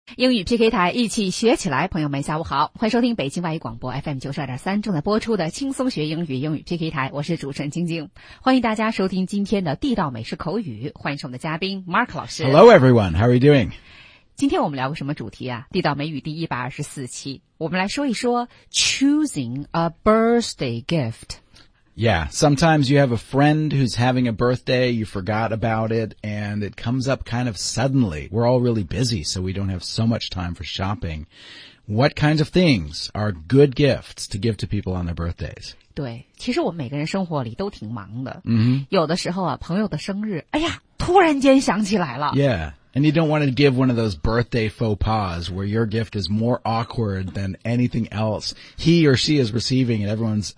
英语 PK 台一起学起来，朋友们下午好，欢迎收听北京外语广播 FM 92.3正在播出的轻松学英语 PK 台，我是主持人晶晶，欢迎大家收听今天的地道美式口语，欢迎是我们的嘉宾 Mark 老师。 Hello everyone, how are you doing? 今天我们聊个什么主题啊？地道美语第124期，我们来说一说 choosing a birthday gift。Yeah, sometimes you have a friend who's having a birthday, you forgot about it, and it comes up kind of suddenly. We're all really busy, so we don't have so much time for shopping. What kinds of things are good gifts to give to people on their birthdays? 对，其实我们每个人生活里都挺忙的。有的时候啊，朋友的生日，哎呀，突然间想起来了。 Yeah. And you don't want to give one of those birthday faux pas where your gift is more awkward than anything else he or she is receiving, and everyone's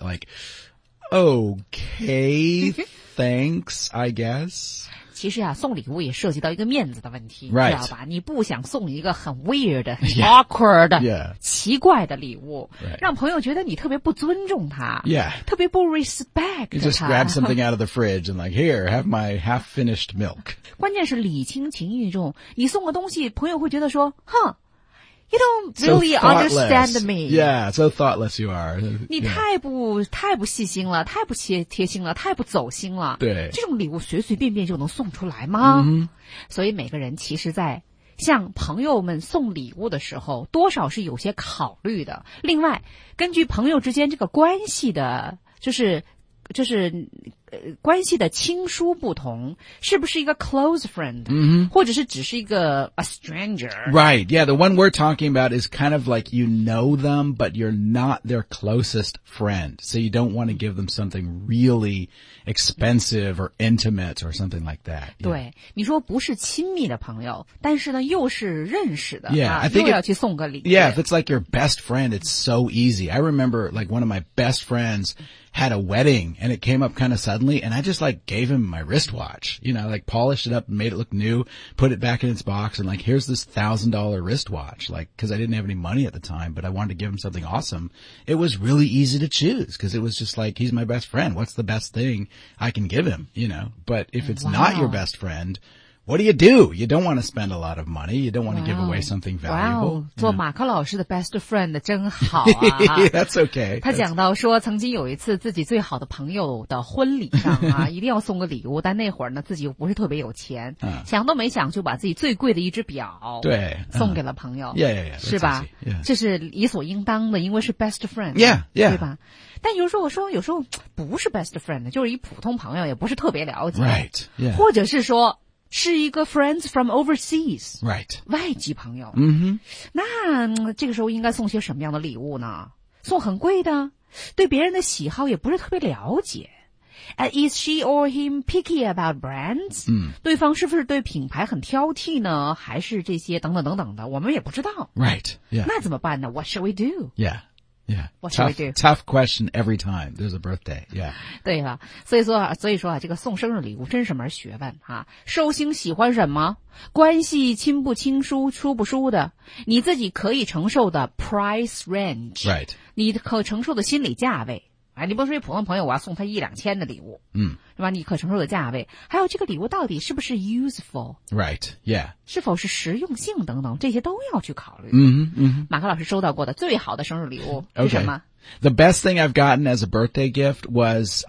like,Okay, thanks, I guess. 其实啊，送礼物也涉及到一个面子的问题， Right. 知道吧？你不想送一个很 weird, 很 awkward, Yeah. 奇怪的礼物， Right. 让朋友觉得你特别不尊重他， Yeah. 特别不 respect 他。 You just grab something out of the fridge and like, here, have my half-finished milk. 关键是礼轻情意重，你送个东西，朋友会觉得说，哼。You don't really understand me. Yeah, so thoughtless you are. 你太不细心了，太不贴心了，太不走心了。 对， 这种礼物随随便便就能送出来吗？所以每个人其实在向朋友们送礼物的时候，多少是有些考虑的。另外，根据朋友之间这个关系的，就是关系的亲疏不同，是不是一个 close friend，或者是只是一个 a stranger。 Right, yeah, the one we're talking about is kind of like you know them, but you're not their closest friend. So you don't want to give them something really expensive or intimate or something like that. 对，你说不是亲密的朋友，但是呢又是认识的， Yeah, I think 又要去送个礼。 Yeah, if it's like your best friend, it's so easy. I remember like one of my best friends had a wedding and it came up kind of suddenly, and I just like gave him my wristwatch, like polished it up and made it look new, put it back in its box, and like, here's this $1,000 wristwatch, like, cause I didn't have any money at the time, but I wanted to give him something awesome. It was really easy to choose cause it was just like, he's my best friend. What's the best thing I can give him, but if it's not your best friend, what do? You don't want to spend a lot of money. You don't want to give away something valuable. 做马克老师的 best friend 真好啊。 That's okay. 他讲到说，曾经有一次自己最好的朋友的婚礼上啊，一定要送个礼物，但那会儿呢自己又不是特别有钱，想都没想就把自己最贵的一只表送给了朋友。 Yeah, 是吧？这是理所应当的，因为是 best friend。 Yeah. 对吧？但有时候不是 best friend， 就是一普通朋友，也不是特别了解。 Right. Yeah. 或者是说是一个 friends from overseas， right， 外籍朋友。那这个时候应该送些什么样的礼物呢？送很贵的，对别人的喜好也不是特别了解。Is she or him picky about brands？ 对方是不是对品牌很挑剔呢？还是这些等等等等的，我们也不知道。 Right. Yeah. 那怎么办呢？ What should we do? Yeah. What should we do? Tough question every time there's a birthday. Yeah. 对了，所以说啊，这个送生日礼物真是门学问啊！寿星喜欢什么？关系亲不亲疏，疏不疏的？你自己可以承受的 price range， Right？ 你可承受的心理价位。你不是说普通朋友我要送他1-2千的礼物，是吧？你可承受的价位，还有这个礼物到底是不是 useful， Right? Yeah. 是否是实用性等等，这些都要去考虑。马克老师收到过的最好的生日礼物是什么 ？The best thing I've gotten as a birthday gift was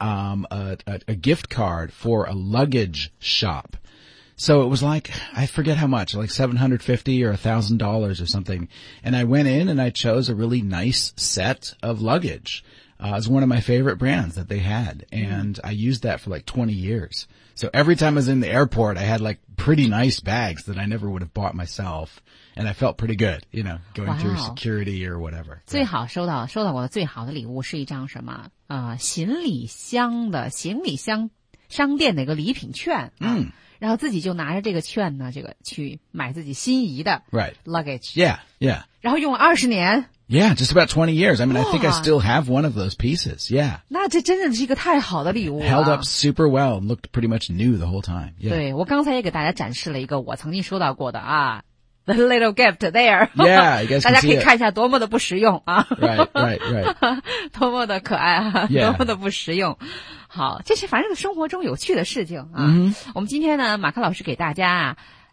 a gift card for a luggage shop. So it was like, I forget how much, like $750 or $1,000 or something. And I went in and I chose a really nice set of luggage. It's one of my favorite brands that they had. And I used that for like 20 years. So every time I was in the airport, I had like pretty nice bags that I never would have bought myself. And I felt pretty good, going through security or whatever. 最好收到过的最好的礼物是一张什么？行李箱商店的一个礼品券。然后自己就拿着这个券呢，去买自己心仪的 luggage。 Yeah. 然后用了20年。 Yeah, just about 20 years. I mean, I think I still have one of those pieces. Yeah. 那这真的是一个太好的礼物了。 Held up super well and looked pretty much new the whole time. Yeah. 对，我刚才也给大家展示了一个我曾经收到过的The little gift there. Yeah, you guys can see it. 大家可以看一下多么的不实用啊。 Right. 多么的可爱啊， Yeah. 多么的不实用。好，这是反正生活中有趣的事情啊。我们今天呢，马克老师给大家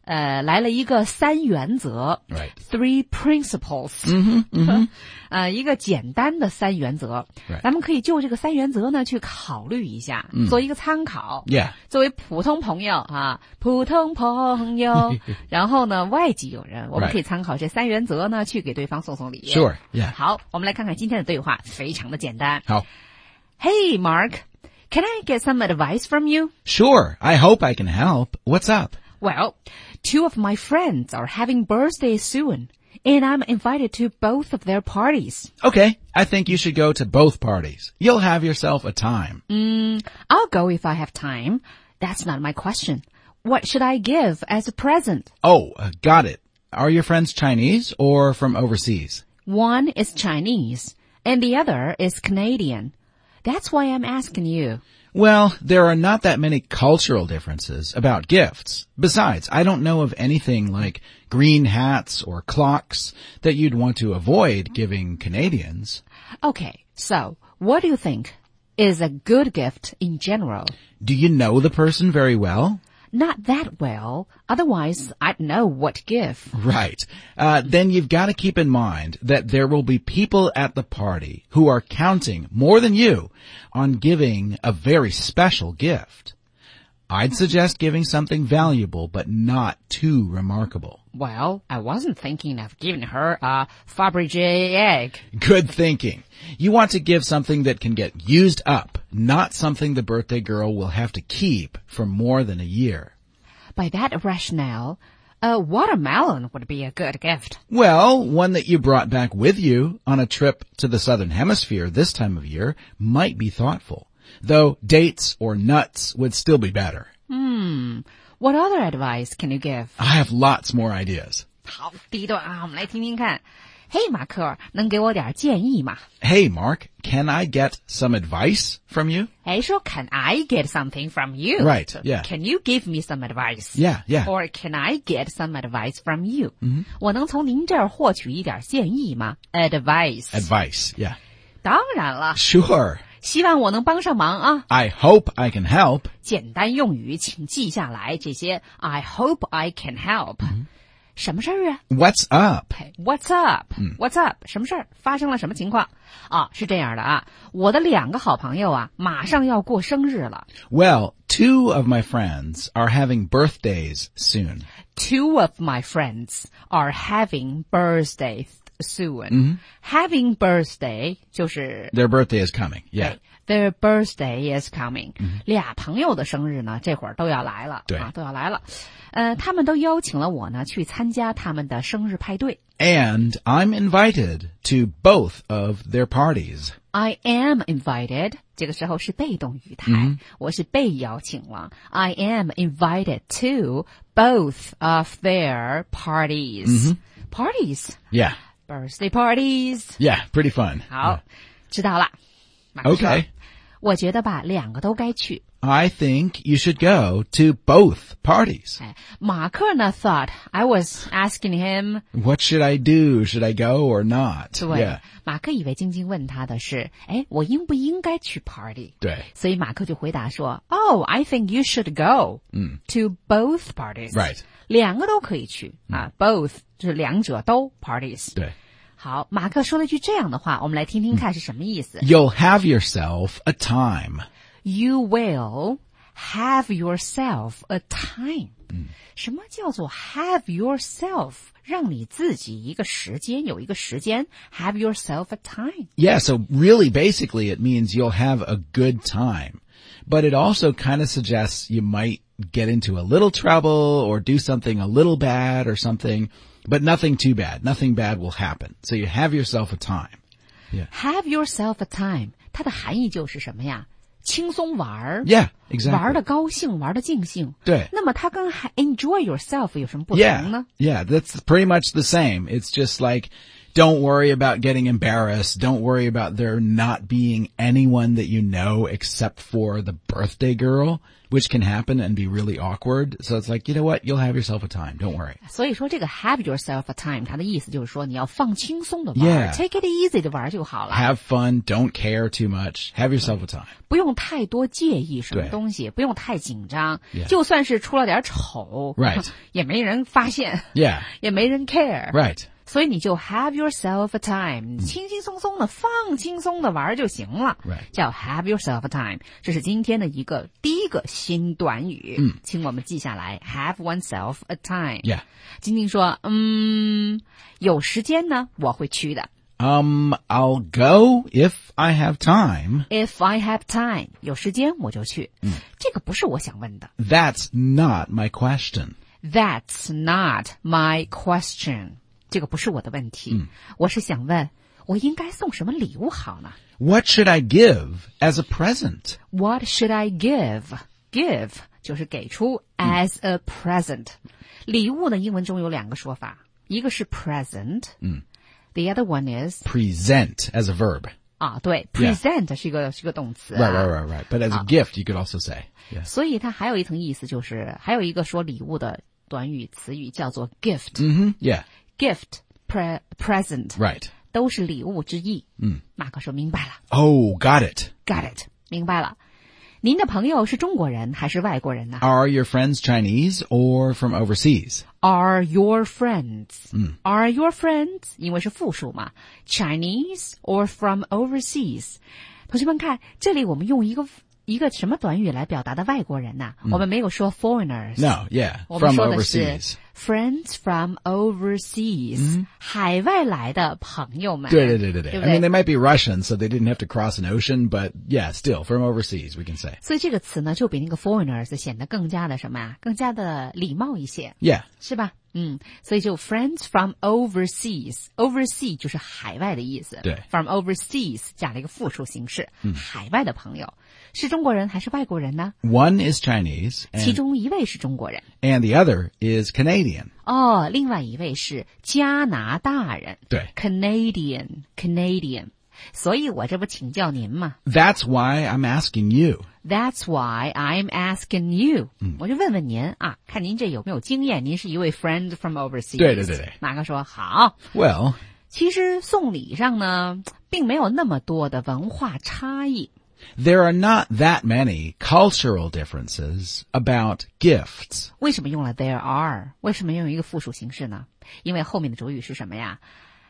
来了一个3原则 Right. ，3 principles， 一个简单的3原则， Right. 咱们可以就这个3原则呢去考虑一下，做一个参考。 Yeah. 作为普通朋友啊，普通朋友，然后呢，外籍友人，我们可以参考这3原则呢，去给对方送礼。 Sure. Yeah. 好，我们来看看今天的对话，非常的简单。 好。 Hey, Mark, can I get some advice from you? Sure. I hope I can help. What's up? Well, 2 of my friends are having birthdays soon, and I'm invited to both of their parties. Okay. I think you should go to both parties. You'll have yourself a time. I'll go if I have time. That's not my question. What should I give as a present? Oh, got it. Are your friends Chinese or from overseas? One is Chinese, and the other is Canadian. That's why I'm asking you. Well, there are not that many cultural differences about gifts. Besides, I don't know of anything like green hats or clocks that you'd want to avoid giving Canadians. Okay, so what do you think is a good gift in general? Do you know the person very well? Not that well. Otherwise, I'd know what to give. Right. Then you've got to keep in mind that there will be people at the party who are counting more than you on giving a very special gift. I'd suggest giving something valuable but not too remarkable. Well, I wasn't thinking of giving her a Fabergé egg. Good thinking. You want to give something that can get used up, not something the birthday girl will have to keep for more than a year. By that rationale, a watermelon would be a good gift. Well, one that you brought back with you on a trip to the Southern Hemisphere this time of year might be thoughtful, though dates or nuts would still be better. What other advice can you give? I have lots more ideas. 好，第一段啊，我们来听听看。嘿，马克，能给我点建议吗？ Hey, Mark, can I get some advice from you? 哎，说 Can I get something from you? Right, yeah. Can you give me some advice? Yeah. Or can I get some advice from you? 我能从您这儿获取一点建议吗 ？Advice. Advice, yeah. 当然了， Sure. 希望我能帮上忙啊。 I hope I can help. 简单用语请记下来，这些 I hope I can help。什么事儿啊 What's up? ？What's up? What's up? 什么事儿？发生了什么情况？啊，是这样的啊，我的2个好朋友啊，马上要过生日了。 Well, 2 of my friends are having birthdays soon. 2 of my friends are having birthdays soon. Having birthday 就是 Their birthday is coming. Yeah. Their birthday is coming. 俩朋友的生日呢，这会儿都要来了， 对啊，都要来了。他们都邀请了我呢，去参加他们的生日派对。 And I'm invited to both of their parties. I am invited. 这个时候是被动语态，我是被邀请了。I am invited to both of their parties. Parties. Yeah. Birthday parties. Yeah, pretty fun. 好，知道了。马克说 Okay. 我觉得吧，2个都该去。 I think you should go to both parties. 哎，马克呢 thought I was asking him. What should I do? Should I go or not? 对 Yeah. 马克以为晶晶问他的是，哎，我应不应该去 party？ 对所以马克就回答说 ，Oh, I think you should go to both parties. Right. 2个都可以去啊，both 就是2者都 parties。 对好，马克说了一句这样的话，我们来听听看是什么意思。 You'll have yourself a time. You will have yourself a time. 什么叫做 have yourself？ 让你自己一个时间，有一个时间 have yourself a time. Yeah, so really basically it means you'll have a good time. But it also kind of suggests you might get into a little trouble or do something a little bad or something, but nothing too bad. Nothing bad will happen. So you have yourself a time. Yeah. Have yourself a time. 它的含义就是什么呀？轻松玩儿 Yeah, exactly. 玩的高兴，玩的尽兴。 对那么它跟enjoy yourself 有什么不同呢 Yeah, that's pretty much the same. It's just like Don't worry about getting embarrassed. Don't worry about there not being anyone that you know except for the birthday girl, which can happen and be really awkward. So it's like, you know what? You'll have yourself a time. Don't worry. 所以说这个 have yourself a time 它的意思就是说你要放轻松的玩 Yeah. take it easy 的玩就好了 Have fun. Don't care too much. Have yourself a time. 不用太多介意什么对东西不用太紧张 Yeah. 就算是出了点丑 Right. 也没人发现 Yeah. 也没人 care Right. 所以你就 have yourself a time 轻轻松松的放轻松的玩就行了 Right. 叫 have yourself a time 这是今天的第一个新短语请我们记下来 have oneself a time Yeah. 晶晶说有时间呢我会去的 I'll go if I have time. If I have time 有时间我就去这个不是我想问的 That's not my question. That's not my question 这个不是我的问题我是想问我应该送什么礼物好呢 What should I give as a present? What should I give? Give 就是给出 as a present 礼物呢英文中有两个说法一个是 present The other one is Present as a verb. 对 present 是一个动词 Right. But as a gift, you could also say. Yeah. 所以它还有一层意思就是还有一个说礼物的短语词语叫做 gift Yeah. Gift, present Right. 都是礼物之意马克说明白了 Oh, got it. Got it 明白了您的朋友是中国人还是外国人呢 Are your friends Chinese or from overseas? Are your friends Are your friends 因为是复数嘛 Chinese or from overseas 同学们看这里我们用一个什么短语来表达的外国人呢我们没有说 foreigners No, yeah. 我们 From 说的是 overseas. friends from overseas 海外来的朋友们对。 对不 I 对 mean, they might be Russian, so they didn't have to cross an ocean, but yeah, still, from overseas, we can say. 所以这个词呢就比那个 foreigners 显得更加的什么呀更加的礼貌一些 Yeah. 是吧所以就 friends from overseas overseas 就是海外的意思对 from overseas 加了一个复数形式海外的朋友是中国人还是外国人呢 One is Chinese 其中一位是中国人 and the other is Canadian. 另外一位是加拿大人对 Canadian 所以我这不请教您嘛 That's why I'm asking you. That's why I'm asking you 我就问问您看您这有没有经验您是一位 friend from overseas 对马哥说好 Well, 其实送礼上呢并没有那么多的文化差异 there are not that many cultural differences about gifts. 为什么用了 there are 为什么用一个复数形式呢因为后面的主语是什么呀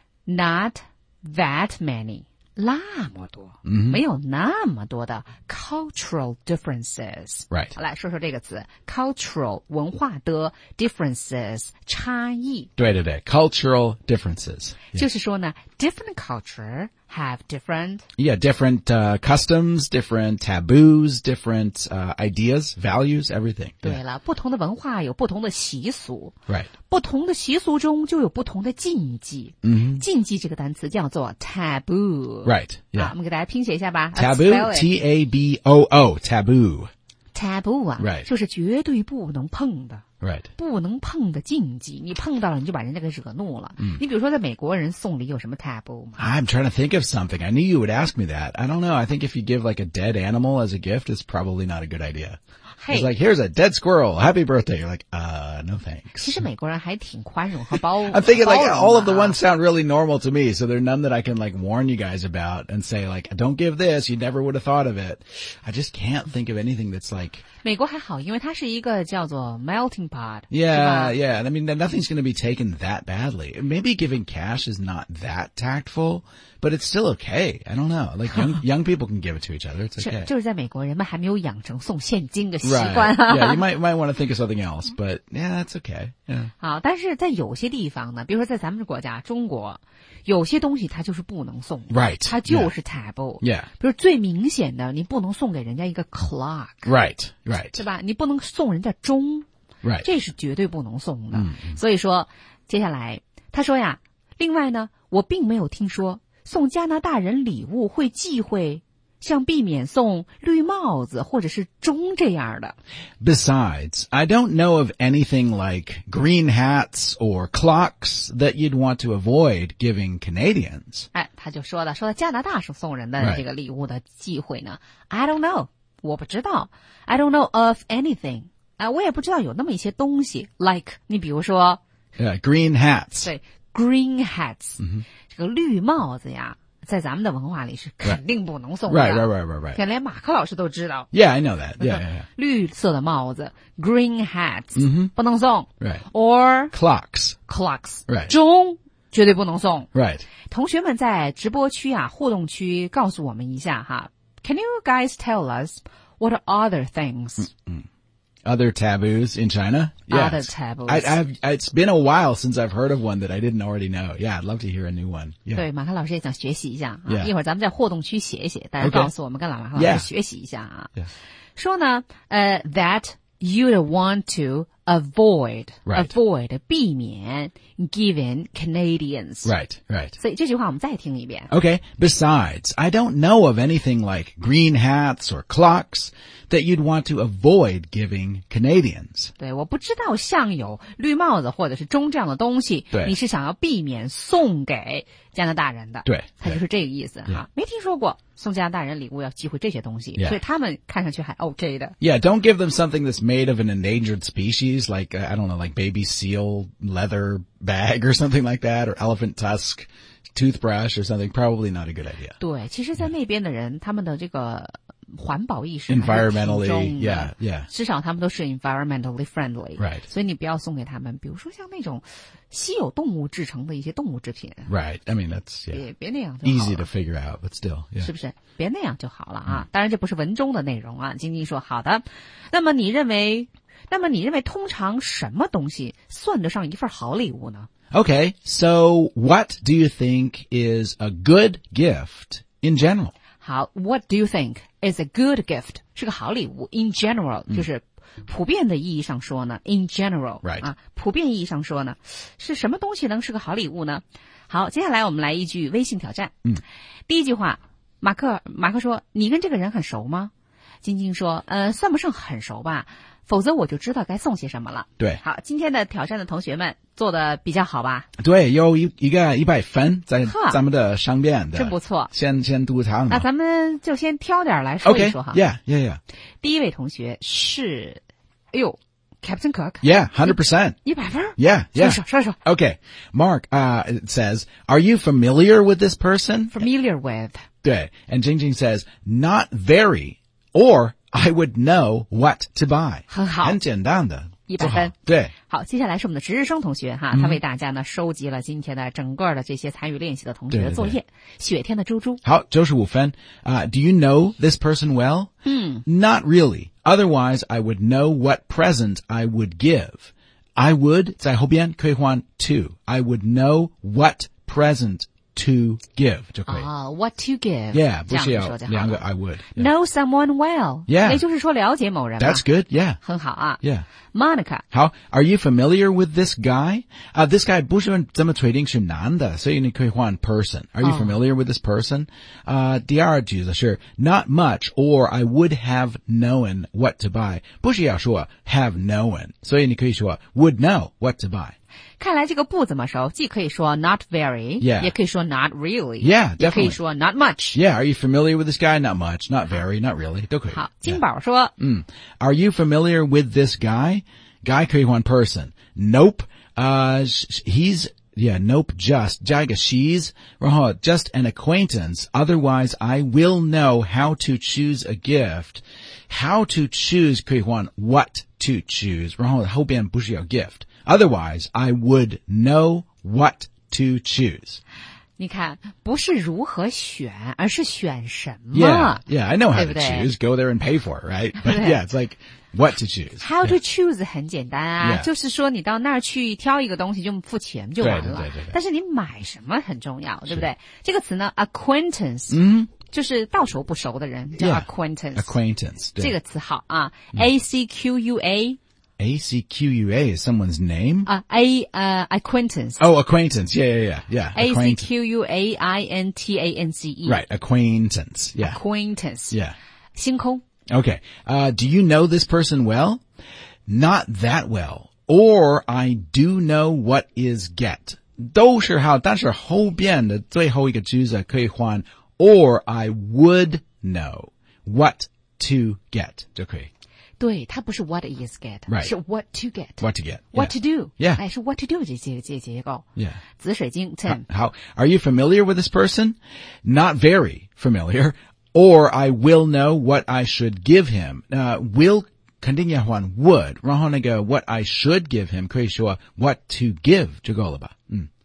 Not that many 那么多没有那么多的 cultural differences Right. 好来说说这个词 cultural 文化的 differences 差异对 cultural differences. 就是说呢 different culture have different Yeah, different customs, different taboos, different ideas, values, everything. 对了不同的文化有不同的习俗 Right. 不同的习俗中就有不同的禁忌禁忌这个单词叫做 taboo Right. 我 Yeah. 们给大家拼写一下吧 Taboo, Let's spell it. T-A-B-O-O, taboo. taboo Right. 就是绝对不能碰的 Right. 不能碰的禁忌你碰到了你就把人家给惹怒了你比如说在美国人送礼有什么 taboo 吗 I'm trying to think of something. I knew you would ask me that. I don't know. I think if you give like a dead animal as a gift, it's probably not a good idea. It's like, here's a dead squirrel. Happy birthday. You're like, no 其 thanks. 实美国人还挺宽容和包 I'm thinking like 包容的 all of the ones sound really normal to me, so there are none that I can like warn you guys about and say like, don't give this. You never would have thought of it. I just can't think of anything that's like, 美国还好因为它是一个叫做 melting pot yeah. I mean, nothing's going to be taken that badly. Maybe giving cash is not that tactful, but it's still okay. I don't know. Like young people can give it to each other. It's okay. 就是在美国人们还没有养成送现金的习 Right. 惯 Yeah, you might want to think of something else, but yeah, that's okay. Yeah. 好但是在有些地方呢比如说在咱们这国家中国有些东西它就是不能送 Right. 它就是 taboo Yeah. 比如最明显的你不能送给人家一个 clock Right. 对吧你不能送人家钟 Right. 这是绝对不能送的所以说接下来他说呀另外呢我并没有听说送加拿大人礼物会忌讳像避免送绿帽子或者是钟这样的。 Besides, I don't know of anything like green hats or clocks that you'd want to avoid giving Canadians. 他就说到加拿大送人的这个礼物的忌讳呢。I don't know， 我不知道。I don't know of anything， 我也不知道有那么一些东西 ，like 你比如说 ，green hats。 对 ，green hats，这个绿帽子呀。在咱们的文化里是肯定不能送的。 Right. 连马克老师都知道。 Yeah, I know that. Yeah. 绿色的帽子 ，green hats，不能送。 Right. Or clocks. Right. 钟绝对不能送。 Right. 同学们在直播区互动区告诉我们一下哈。Can you guys tell us what are other things? Other taboos in China? Yeah. Other taboos. It's been a while since I've heard of one that I didn't already know. Yeah, I'd love to hear a new one. Yeah. 对，马克老师也想学习一下一会儿咱们在互动区写一写，大家告诉我们跟马克老师学习一下说呢，that you'd want to avoid 避免 giving Canadians. Right. 所以这句话我们再听一遍。 Okay. Besides, I don't know of anything like green hats or clocks that you'd want to avoid giving Canadians. 对，我不知道像有绿帽子或者是钟这样的东西，你是想要避免送给加拿大人的。 对， 他就是这个意思哈。没听说过送加拿大人礼物要忌讳这些东西，所以他们看上去还 OK 的。 Yeah, don't give them something that's made of an endangered species, like, I don't know, like baby seal leather bag or something like that, or elephant tusk toothbrush or something. Probably not a good idea. 对，其实在那边的人，他们的这个环保意识 environmentally, yeah. 至少他们都是 environmentally friendly. Right. 所以你不要送给他们，比如说像那种稀有动物制成的一些动物制品。 Right. I mean, that's, 别那样就好了。 easy to figure out, but still, yeah. 是不是？别那样就好了啊。当然这不是文中的内容啊。晶晶说好的。那么你认为通常什么东西算得上一份好礼物呢？ Okay, so what do you think is a good gift in general? 好 ，What do you think is a good gift? 是个好礼物 in general，就是普遍的意义上说呢 ，in general， right. 普遍意义上说呢，是什么东西能是个好礼物呢？好，接下来我们来一句微信挑战。第一句话，马克说：“你跟这个人很熟吗？”晶晶说：“算不上很熟吧，否则我就知道该送些什么了。” 对， 好，今天的挑战的同学们做的比较好吧？ 对，有一个100分在咱们的上边的， 真不错。 先读它。 那咱们就先挑点来说一说哈。 Yeah. 第一位同学是，Captain Cook. Yeah, 100%. 100分 Yeah. 说一说。 Okay, Mark, it says, are you familiar with this person? Familiar with. 对, and Jingjing says, not very, or I would know what to buy. 很好， 很简单的 100分。 对， 好，接下来是我们的值日生同学哈，他为大家呢收集了今天的整个的这些参与练习的同学的作业。雪天的猪猪。 好，95分。Do you know this person well? Not really. Otherwise, I would know what present I would give. I would 在后边可以换 to. I would know what present to give 就可以。 What to give? Yeah, 不是要两个 I would. Know someone well. Yeah. 也就是说了解某人嘛。 That's good. Yeah. 很好啊。 Yeah. Monica. 好 Are you familiar with this guy? This guy 不是这么确定是男的，所以你可以换 person. Are you familiar with this person? 第二句的是 not much or I would have known what to buy. 不是要说 have known. 所以你可以说 would know what to buy. 看来这个不怎么熟，既可以说 not very, 也可以说 not really, 也可以说 not much. Yeah, are you familiar with this guy? Not much, not very, not really. 都可以。 好，金宝说 Are you familiar with this guy? Guy 可以换 person. Nope. He's nope, just 加一个 she's, 然后 just an acquaintance. Otherwise, I will know how to choose a gift. How to choose 可以换 what to choose, 然后后边不是要 gift.Otherwise, I would know what to choose. 你看，不是如何选，而是选什么。 Yeah, I know how to choose. Go there and pay for it, right? But yeah, it's like what to choose. How to choose 很简单啊，就是说你到那儿去挑一个东西就付钱就完了。对。但是你买什么很重要，对不对？这个词呢 ，acquaintance，就是到熟不熟的人叫 acquaintance。 Acquaintance， 这个词好啊 ，acquaintance。 A-C-Q-U-A is someone's name? Acquaintance. Oh, acquaintance. Yeah. A-C-Q-U-A-I-N-T-A-N-C-E. Right, acquaintance. Yeah. Acquaintance. Yeah. 星空 Okay. Do you know this person well? Not that well. Or I do know what is get. 都是好，但是后边的最后一个句子可以换 or I would know what to get 就可以。 对，它不是 what is get， Right. 是 what to get。 What to get. What to do. Yeah. 哎，是 what to do 这结构。 Yeah. 紫水晶 Tim。 How are you familiar with this person? Not very familiar. Or I will know what I should give him. Will 肯定要换 would. 然后那个 what I should give him 可以说 what to give 就够了吧。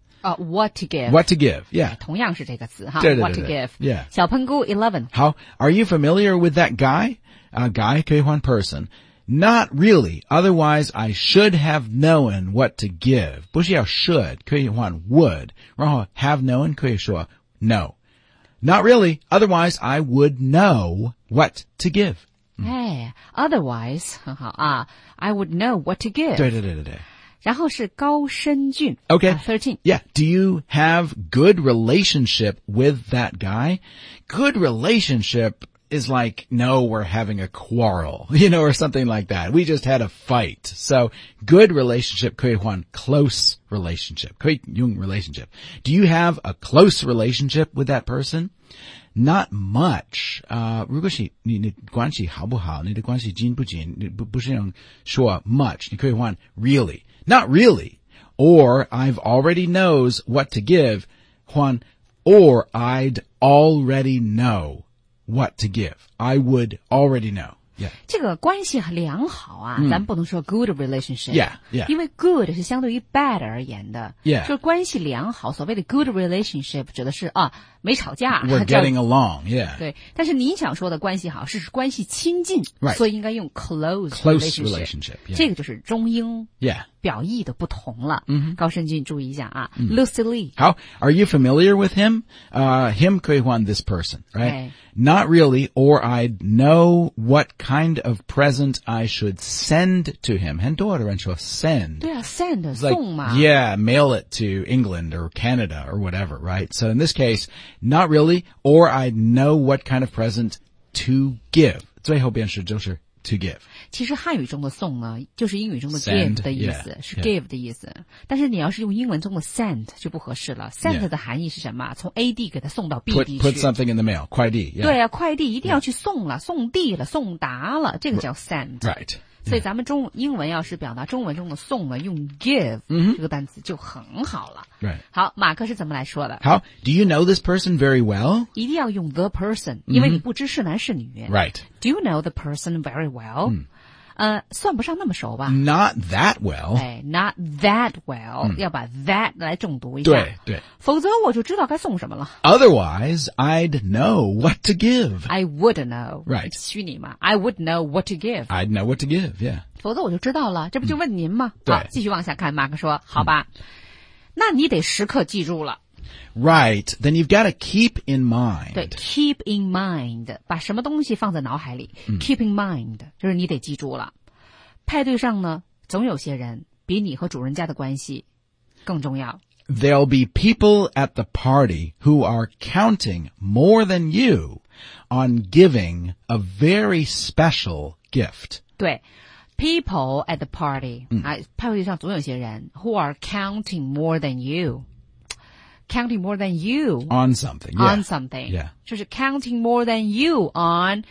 what to give. What to give. Yeah. 同样是这个词哈。 对 What to give. Yeah. 小喷菇 11。 How are you familiar with that guy? Guy 可以换 person. Not really. Otherwise, I should have known what to give. 不是要 should 可以换 would. 然后 have known 可以说 no. Not really. Otherwise, I would know what to give. 哎 otherwise 很好啊 I would know what to give. 对。 然后是高深俊 Okay. 13. Yeah. Do you have good relationship with that guy? Good relationship is like, no, we're having a quarrel, or something like that. We just had a fight. So good relationship 可以换 close relationship. 可以用 relationship. Do you have a close relationship with that person? Not much. 如果是你的关系好不好，你的关系近不近，你不是用说 much， 你可以换 really. Not really. Or I've already knows what to give. 换 or I'd already know what to give. I would already know. Yeah. 这个关系良好啊，咱不能说 good relationship. Yeah. 因为 good 是相对于 bad 而言的。 Yeah. 就是关系良好，所谓的 good relationship 指的是没吵架。 We're getting along. Yeah. 对，但是你想说的关系好是指关系亲近， Right. 所以应该用 close relationship. Yeah. 这个就是中英 Yeah. 表意的不同了。高深俊注意一下啊。Lucy Lee. How are you familiar with him? Him 可以换 this person, right? Okay. Not really, or I'd know what kind of present I should send to him. 很多的人说 send. 对啊 ，send It's like, 送嘛。 yeah, mail it to England or Canada or whatever, right? So in this case, not really, or I'd know what kind of present to give. 最后边是就是 to give. 其实汉语中的送呢，就是英语中的 Send, give 的意思 yeah, 是 yeah. give 的意思。但是你要是用英文中的 send 就不合适了。send Yeah. 的含义是什么？从 A 地给它送到 B 地 Put 去。 something in the mail. 快递. Yeah. 对啊，快递一定要去送了，送递了，送达了，这个叫 send。 Right. 所以咱们英文要是表达中文中的送呢，用 give 这个单词就很好了。 Right. 好，马克是怎么来说的？ How do you know this person very well? 一定要用 the person，因为你不知是男是女。 Right. Do you know the person very well？算不上那么熟吧。 Not that well. 哎 ，not that well，要把 that 来重读一下。 对。 否则我就知道该送什么了。 Otherwise, I'd know what to give. I would know， Right. 虚拟嘛 ，I would know what to give， I'd know what to give, yeah. 否则我就知道了，这不就问您吗？ 对好，继续往下看，马克说，好吧，那你得时刻记住了。 Right. Then you've got to keep in mind. 对 ，keep in mind， 把什么东西放在脑海里、keep in mind， 就是你得记住了。派对上呢，总有些人比你和主人家的关系更重要。 There'll be people at the party who are counting more than you on giving a very special gift. 对 ，people at the party， 派对上总有些人 who are counting more than you。Counting more than you On something. Yeah. on something， Yeah. 就是 counting more than you on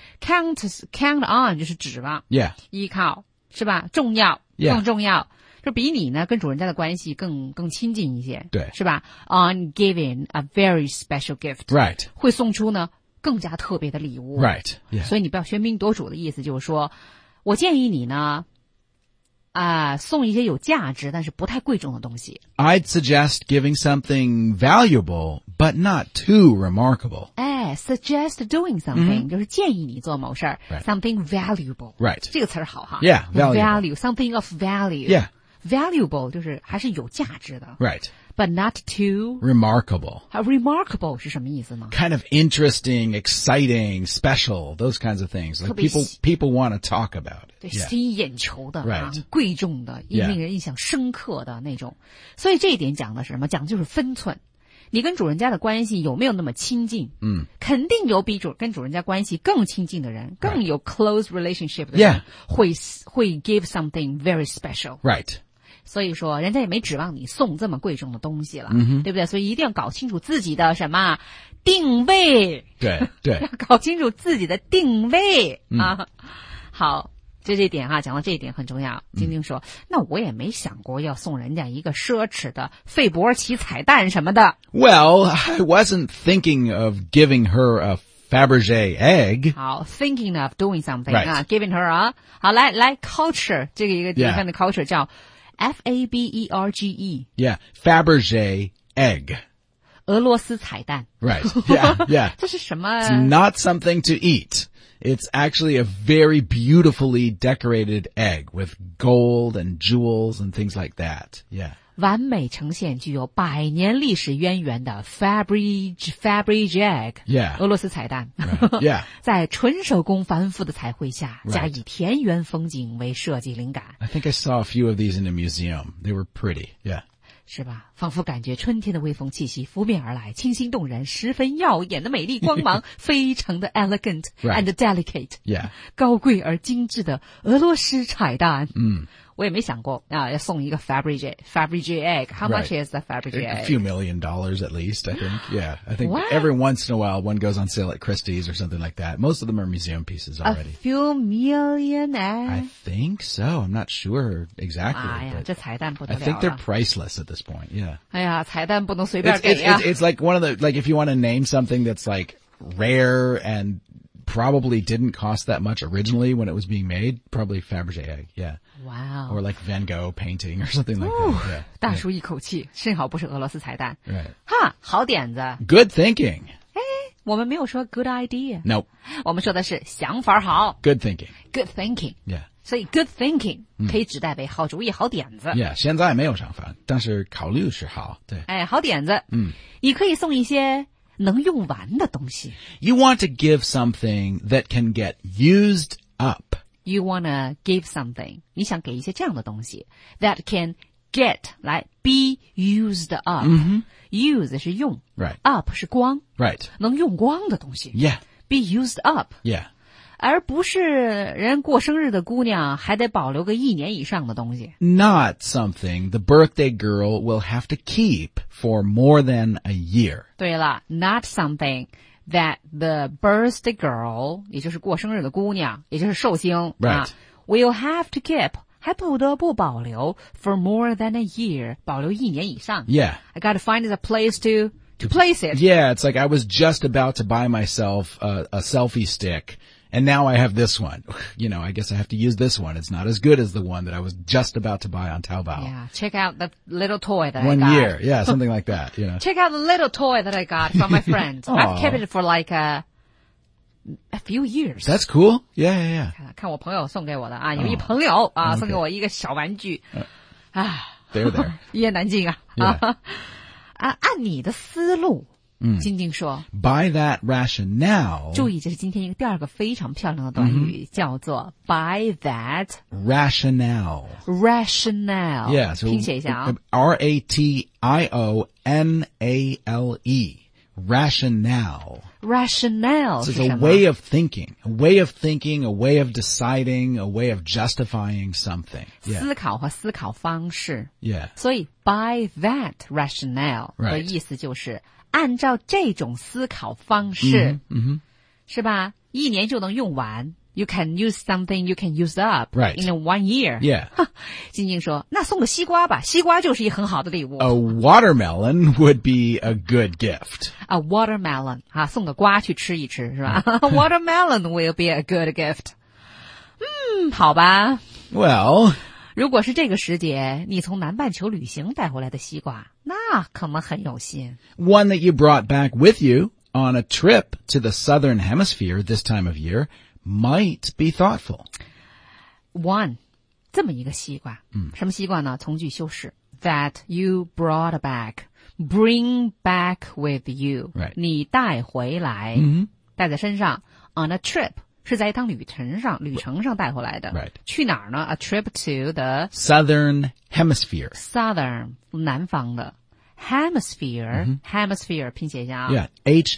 count on 就是指望 Yeah. 依靠是吧？重要 Yeah. 更重要，就比你呢跟主人家的关系更亲近一些， 对是吧 ？On giving a very special gift， Right. 会送出呢更加特别的礼物 Right. Yeah. 所以你不要喧宾夺主的意思就是说，我建议你呢。送一些有价值但是不太贵重的东西。 I'd suggest giving something valuable, but not too remarkable. suggest doing something、就是建议你做某事儿 Right. something valuable， Right. 这个词儿好哈。 Yeah, valuable. value something of value。 Yeah. valuable 就是还是有价值的。 Right. But not too remarkable. remarkable 是什么意思呢？ Kind of interesting, exciting, special, those kinds of things. Like people want to talk about it. 对， Yeah. 吸引眼球的 Right. 贵重的， Yeah. 令人印象深刻的那种。所以这一点讲的是什么？讲的就是分寸。你跟主人家的关系有没有那么亲近？肯定有比跟主人家关系更亲近的人，更有 close relationship 的人， 会 give something very special。 Right. 所以说，人家也没指望你送这么贵重的东西了，对不对？所以一定要搞清楚自己的什么定位。 对，对。 要搞清楚自己的定位啊。好。就这点哈，讲到这一点很重要。晶晶说，那我也没想过要送人家一个奢侈的费伯奇彩蛋什么的。 Well, I wasn't thinking of giving her a Fabergé egg. 好 ，thinking of doing something 啊 Right. ，giving her 啊，好来 culture 这个一个地方的 culture 叫 FABERGE。 Yeah, Fabergé egg. 俄罗斯彩蛋。 Right. Yeah, yeah. 这是什么 It's not something to eat. It's actually a very beautifully decorated egg with gold and jewels and things like that. Yeah. 完美呈现具有100年历史渊源的 Fabergé egg， Yeah. 俄罗斯彩蛋。 Right. Yeah. 在纯手工繁复的彩绘下， Right. 加以田园风景为设计灵感。 I think I saw a few of these in a museum. They were pretty. Yeah. 是吧？仿佛感觉春天的微风气息拂面而来，清新动人，十分耀眼的美丽光芒，非常的 elegant Right. and delicate， Yeah. 高贵而精致的俄罗斯彩蛋。我也没想过啊，要送一个 Fabergé egg. How much Right. is the Fabergé A egg? few $1 million at least, I think. Yeah. I think What? every once in a while one goes on sale at Christie's or something like that. Most of them are museum pieces A already. few million I egg. think so. I'm not sure exactly. 哎呀， but 这彩蛋不得 I 了 think they're 了。 priceless at this point. Yeah. 哎呀，彩蛋不能随便 It's, 给 it's, 呀 it's, it's like one of the, like if you want to name something that's like rare and probably didn't cost that much originally when it was being made, probably Fabergé egg. Yeah. 哇哦 Or like Van Gogh painting or something like that. Yeah. 大叔一口气，幸好不是俄罗斯彩蛋。 Right. 哈，好点子。 Good thinking. 我们没有说 good idea， Nope. 我们说的是想法好 Good thinking. ，good thinking。 Yeah. 所以 good thinking 可以指代为好主意、好点子。 Yeah. 现在没有想法，但是考虑是好。对。 哎，好点子。你可以送一些能用完的东西。 You want to give something that can get used up. You wanna give something， 你想给一些这样的东西 that can get 来 be used up。use 是用 Right. ，up 是光， Right. 能用光的东西。 Yeah. be used up， Yeah. 而不是人过生日的姑娘还得保留个1年以上的东西。 Not something the birthday girl will have to keep for more than a year. 对了 ，not something that the birthday girl， 也就是过生日的姑娘，也就是寿星 Right. 啊 ，will have to keep， 还不得不保留 for more than a year， 保留1年以上。 Yeah. I gotta find a place to place it. Yeah, it's like I was just about to buy myself a selfie stick, and now I have this one. You know, I guess I have to use this one. It's not as good as the one that I was just about to buy on Taobao. Yeah, check out the little toy that One I got. year. Yeah, something like that, you know. Check out the little toy that I got from my friend. I've Aw. kept it for like a few years. That's cool. Yeah, yeah, yeah. 看我朋友送给我的啊，有一朋友啊送给我一个小玩具，啊， There, there. 一言难尽啊 Yeah. 啊！按你的思路，晶晶说， By that rationale, 注意，这是今天一个第二个非常漂亮的短语，叫做 by that rationale. rationale。 Yeah, so 拼写一下啊。 RATIONALE. Rationale. rationale So 是 it's 什 a 么？ way of thinking, a way of thinking, a way of deciding, a way of justifying something. Yeah. 思考和思考方式。 Yeah. 所以 by that rationale 的 Right. 意思就是按照这种思考方式，是吧？1年就能用完。You can use something, you can use up Right. in 1 year. Yeah. 晶晶说：“那送个西瓜吧，西瓜就是一很好的礼物。 A watermelon would be a good gift. A watermelon 啊，送个瓜去吃一吃是吧？Watermelon will be a good gift。好吧。 Well, 如果是这个时节，你从南半球旅行带回来的西瓜，那可能很有心。 one that you brought back with you on a trip to the southern hemisphere this time of year might be thoughtful. One， 这么一个西瓜，什么西瓜呢？从句修饰 that you brought back， bring back with you. Right. 你带回来，带在身上。On a trip 是在一趟旅程上带回来的。 Right. 去哪儿呢？ A trip to the Southern Hemisphere. southern 南方的 hemisphere. Hemisphere 拼写一下啊。 Yeah,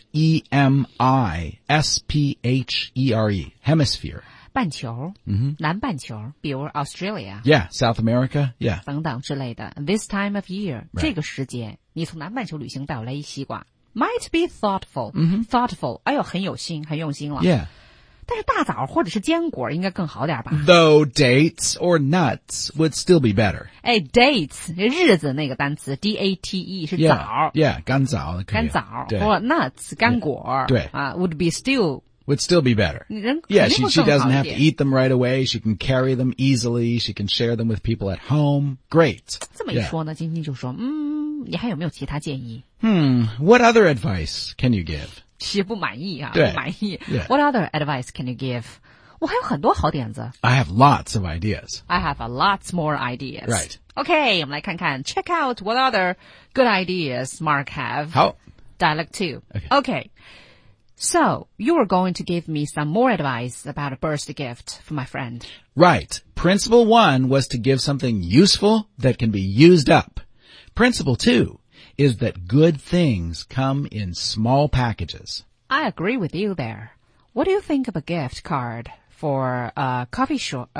Hemisphere. Hemisphere. 半球，南半球，比如 Australia。 Yeah, South America. Yeah. 等等之类的。This time of year， 这个时节，你从南半球旅行带回来一西瓜 ，might be thoughtful，thoughtful， 哎呦，很有心，很用心了。 Yeah. 但是大枣或者是坚果应该更好点吧 Though dates or nuts would still be better. 哎 ，dates 日子那个单词 date 是枣 Yeah, 干枣干枣， 对或 nuts 干果， 对啊 ，would be still would still be better. 人 Yeah, 肯定 she 会更好 doesn't 一 have to 点 eat them right away. She can carry them easily. She can share them with people at home. Great. 这么一说呢，晶晶就说，你还有没有其他建议？ What other advice can you give? 是不满意啊， 对不满意。 Yeah. What other advice can you give？ 我还有很多好点子。 I have lots of ideas. I have a lots more ideas. Right. Okay, 我们来看看 check out what other good ideas Mark have. 好 Dialect 2. Okay. Okay. So, you were going to give me some more advice about a birthday gift for my friend. Right. Principle 1 was to give something useful that can be used up. Principle 2 is that good things come in small packages. I agree with you there. What do you think of a gift card for a coffee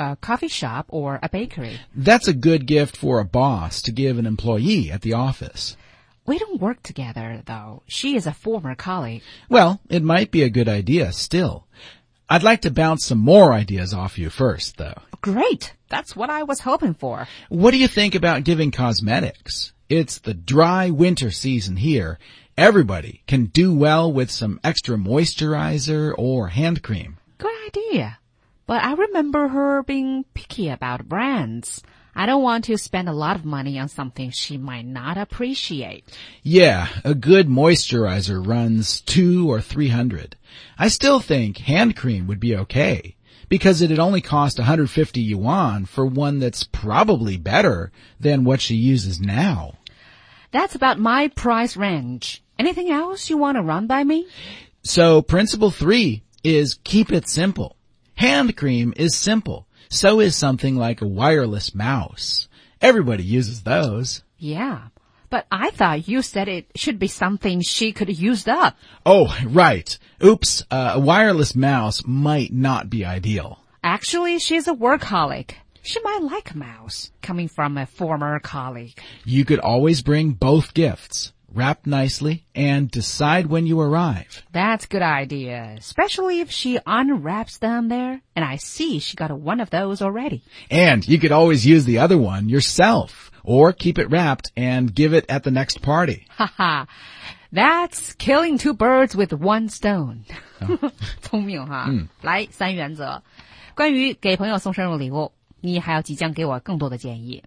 shop or a bakery? That's a good gift for a boss to give an employee at the office. We don't work together, though. She is a former colleague. Well, it might be a good idea still. I'd like to bounce some more ideas off you first, though. Great. That's what I was hoping for. What do you think about giving cosmetics? It's the dry winter season here. Everybody can do well with some extra moisturizer or hand cream. Good idea. But I remember her being picky about brands. I don't want to spend a lot of money on something she might not appreciate. Yeah, a good moisturizer runs $200 or $300. I still think hand cream would be okay, because it'd only cost 150 yuan for one that's probably better than what she uses now. That's about my price range. Anything else you want to run by me? So principle 3 is keep it simple. Hand cream is simple. So is something like a wireless mouse. Everybody uses those. Yeah, but I thought you said it should be something she could use up. Oh, right. Oops, a wireless mouse might not be ideal. Actually, she's a workaholic. She might like a mouse, coming from a former colleague. You could always bring both gifts, wrapped nicely, and decide when you arrive. That's a good idea, especially if she unwraps them there, and I see she got one of those already. And you could always use the other one yourself, or keep it wrapped and give it at the next party. Haha, that's killing two birds with one stone. 聪明哈。来，3原则。关于给朋友送生日礼物，你还要即将给我更多的建议。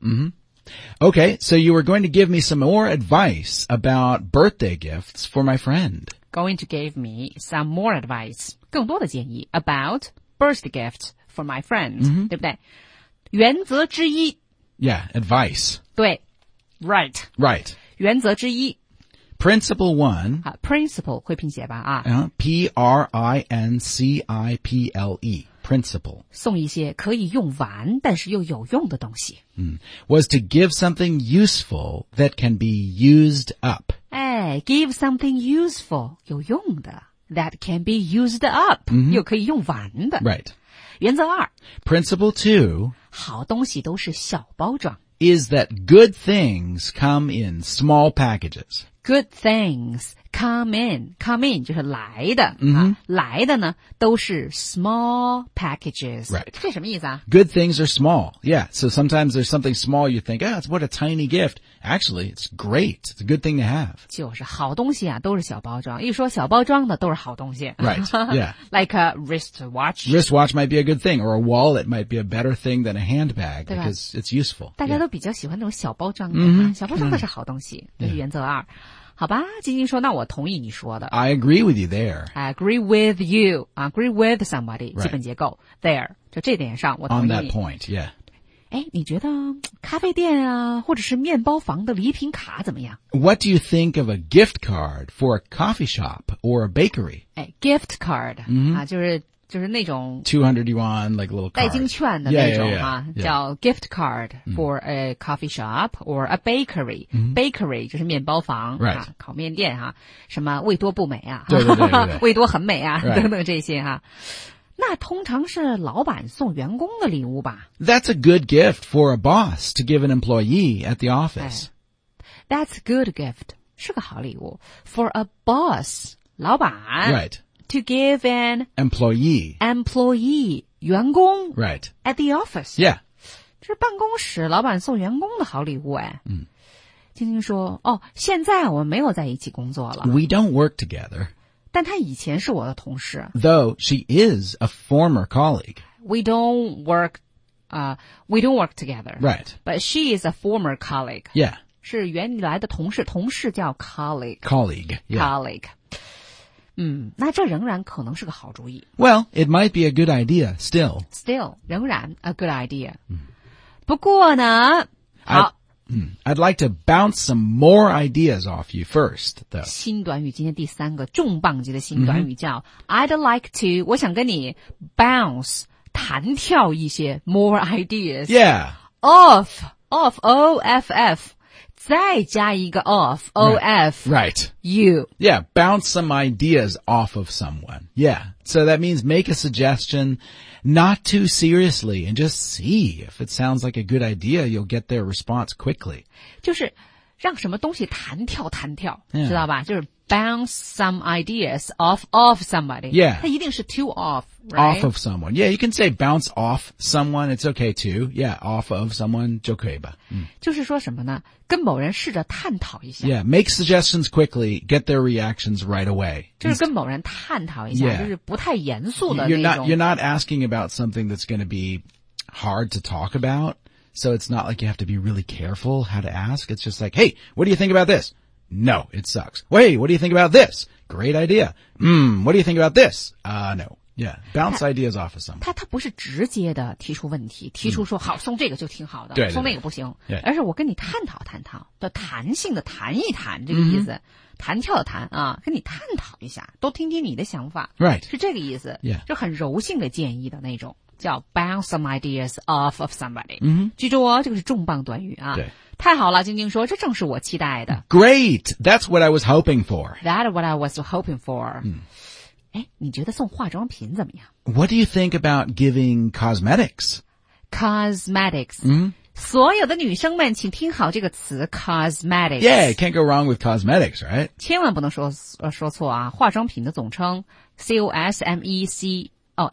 Okay, so you were going to give me some more advice about birthday gifts for my friend. Going to give me some more advice. 更多的建议 about birthday gift for my friend. 对不对？原则之一。 Yeah, advice. 对 ，right. Right. 原则之一。 Principle 1. Principle 会拼写吧啊。 Principle. Principle. 送一些可以用完但是又有用的东西。 Was to give something useful that can be used up. 哎 ，give something useful 有用的 that can be used up、又可以用完的。 Right. 原则2。 Principle 2. 好东西都是小包装。 Is that good things come in small packages. Good things come in 就是来的、来的呢都是 small packages. Right. 这什么意思啊？ Good things are small. Yeah, so sometimes there's something small you think, it's what a tiny gift. Actually, it's great. It's a good thing to have. 就是好东西啊都是小包装，一说小包装的都是好东西。 Right, yeah. Like a wristwatch. Wristwatch might be a good thing, or a wallet might be a better thing than a handbag 对吧？ because it's useful. 大家 Yeah. 都比较喜欢那种小包装的、小包装的是好东西，这是原则2。好吧，晶晶说，那我同意你说的。 I agree with you there. I agree with you. Agree with somebody. Right. 基本结构 there. 就这点上我同 On 意。 that point, yeah. 哎，你觉得咖啡店啊，或者是面包房的礼品卡怎么样？ What do you think of a gift card for a coffee shop or a bakery? 哎 ，gift card、啊，就是那种 200 yuan, like a little card. 代金券的那种 Yeah. 叫 gift card for a coffee shop or a bakery、bakery 就是面包房 Right. 烤面店什么味多不美啊， 对味多很美啊 Right. 等等这些那通常是老板送员工的礼物吧？ That's a good gift for a boss to give an employee at the office. That's a good gift 是个好礼物 for a boss 老板 Right. to give an employee 员工 Right. at the office Yeah. 这是办公室老板送员工的好礼物哎。晶晶说现在我们没有在一起工作了， We don't work together, 但他以前是我的同事。 though she is a former colleague. We don't work together. Right. But she is a former colleague. Yeah. 是原来的同事，同事叫 colleague. Colleague. Yeah. Colleague. 那这仍然可能是个好主意。 Well, it might be a good idea still. Still, 仍然 a good idea. 不过呢，好。 I'd like to bounce some more ideas off you first, though. 新短语今天第3个重磅级的新短语叫 I'd like to 我想跟你 bounce 弹跳一些 more ideas Yeah. off O-F-F 再加一个 off O-F Right. you Yeah, bounce some ideas off of someone. Yeah. So that means make a suggestion not too seriously and just see if it sounds like a good idea. You'll get their response quickly. 就是让什么东西弹跳 Yeah. 知道吧？就是 bounce some ideas off somebody. Yeah. 它一定是 to off, right? Off of someone. Yeah, you can say bounce off someone. It's okay too. Yeah, off of someone. 就可以吧。 就是说什么呢？跟某人试着探讨一下。 Yeah, make suggestions quickly. Get their reactions right away. 就是跟某人探讨一下 Yeah. 就是不太严肃的 You're 那 not 种。 you're not asking about something that's going to be hard to talk about. So it's not like you have to be really careful how to ask. It's just like, hey, what do you think about this? No, it sucks. Wait, what do you think about this? Great idea. What do you think about this? No. Yeah, bounce ideas off of someone. 他不是直接的提出问题，提出说好送这个就挺好的， 对对对送那个不行， 对而是我跟你探讨探讨的弹性的谈一谈这个意思，弹跳的弹啊，跟你探讨一下，都听听你的想法 Right. 是这个意思 Yeah. 就很柔性的建议的那种，叫 bounce some ideas off of somebody。记住这个是重磅短语啊。 对， 太好了，晶晶说这正是我期待的。 Great. That's what I was hoping for. That's what I was hoping for。哎，你觉得送化妆品怎么样 What do you think about giving cosmetics? ？Cosmetics。所有的女生们，请听好这个词 cosmetics。 Yeah, you can't go wrong with cosmetics, right? 千万不能说错啊！化妆品的总称 cosmetics。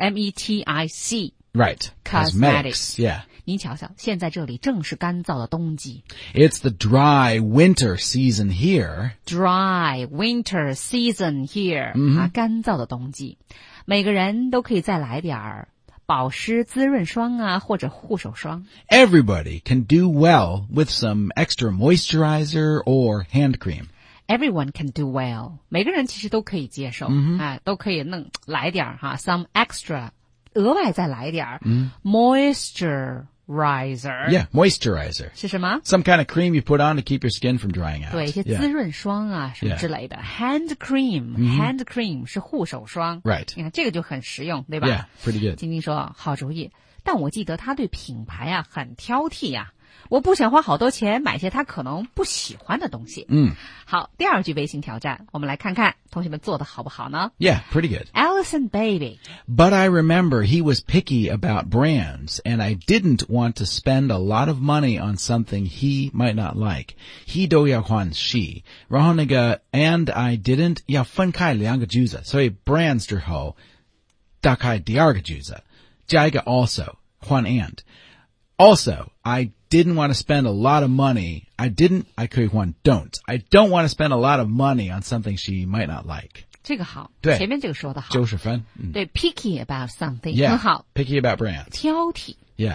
Right. Cosmetics. Yeah. 您瞧瞧，现在这里正是干燥的冬季 It's the dry winter season here. ，dry winter season here、干燥的冬季，每个人都可以再来点儿保湿滋润霜啊，或者护手霜。 Everybody can do well with some extra moisturizer or hand cream. Everyone can do well， 每个人其实都可以接受，都可以来点儿some extra， 额外再来点儿moisturizer。 Yeah, moisturizer. 是什么？ Some kind of cream you put on to keep your skin from drying out. 对，一些 Yeah. 滋润霜啊什么之类的。hand cream，hand cream 是护手霜。 Right. 你看这个就很实用，对吧？ Yeah, pretty good. 晶晶说好主意，但我记得他对品牌很挑剔呀。我不想花好多钱买些他可能不喜欢的东西。好，第二句微信挑战，我们来看看同学们做的好不好呢？ Yeah, pretty good. Allison baby. But I remember he was picky about brands, and I didn't want to spend a lot of money on something he might not like. He 都要换she，然后那个 and I didn't 要分开两个句子，所以 brands 之后打开第二个句子，加一个 also 换 and。Also, I didn't want to spend a lot of money. I可以换 don't. I don't want to spend a lot of money on something she might not like. 这个好， 对前面这个说的好， 90分。 对 picky about something、 Yeah, 很好， picky about brands. 挑剔。 Yeah.